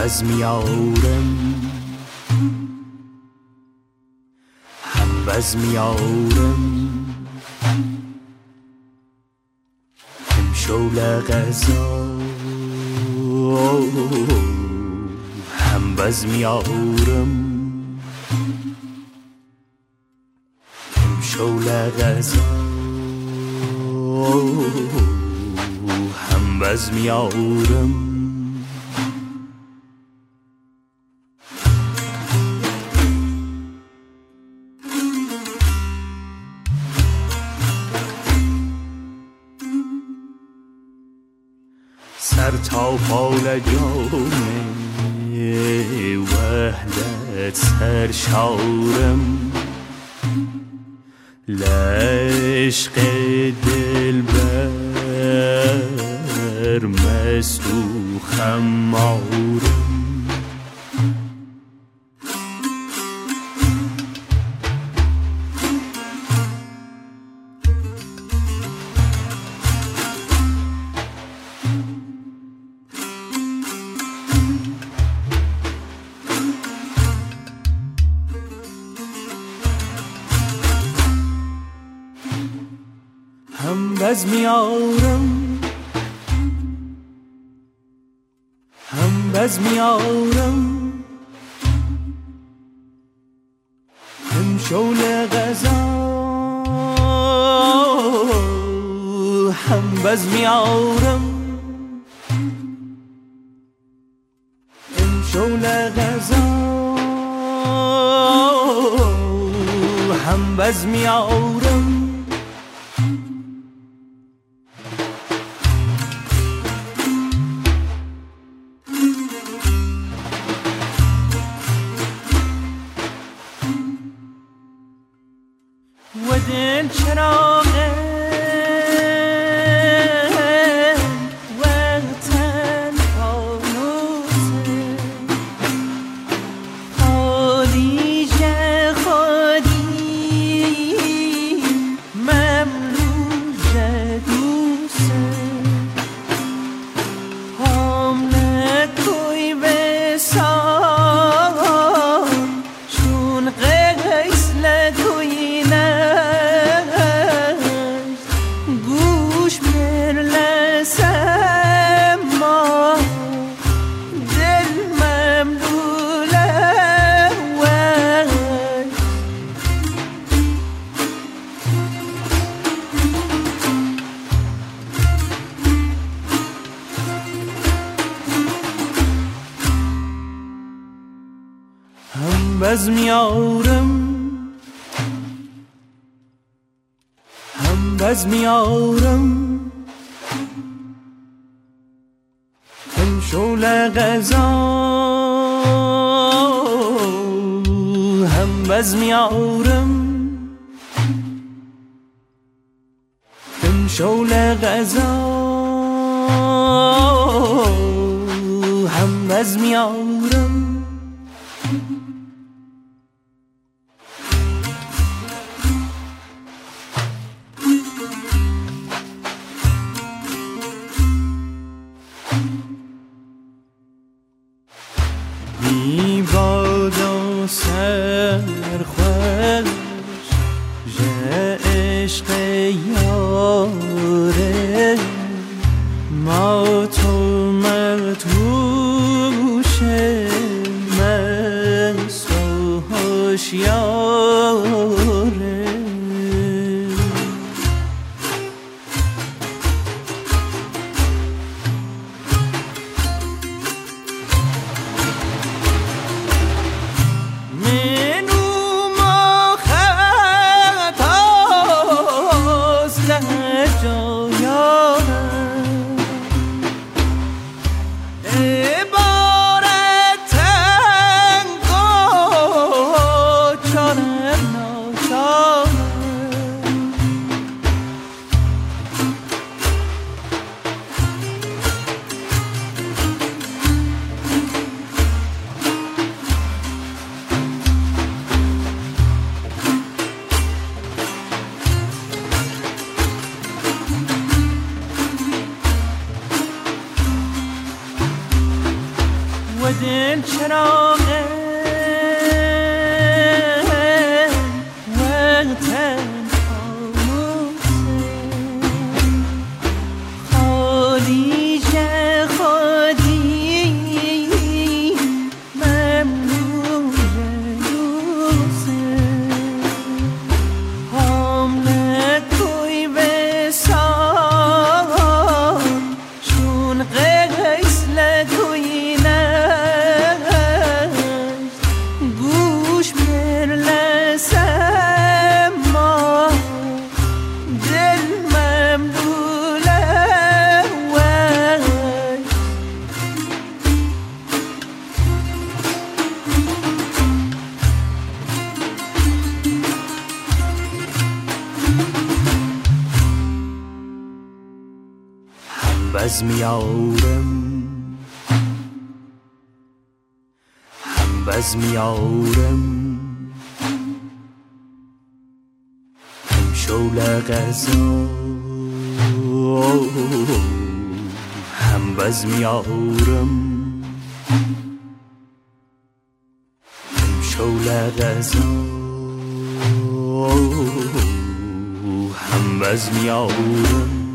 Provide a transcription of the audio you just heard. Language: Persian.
میارم امشول غذا هم باز میارم امشول غذا هم باز میارم سر تا پال جامه وحدت سرشارم لعشق دلبر مست و خمارم هم باز میارم هم باز میارم امشول غذا هم باز میارم امشول غذا هم باز میارم و دل چراغه وقتن فانوسه خالی جه خالی مملو جه دوسه هم نکوی بسان چون قیس لکوی هم باز میارم هم باز میارم امشول غذا هم باز میارم امشول غذا هم باز میارم بی باد و سرخوش ژه عشق یاره ما تو مغتوش مست و هوشیاره دل چراغه وقت بز میارم هم بز میارم هم شوله غذا هم بز میارم هم شوله غذا هم بز میارم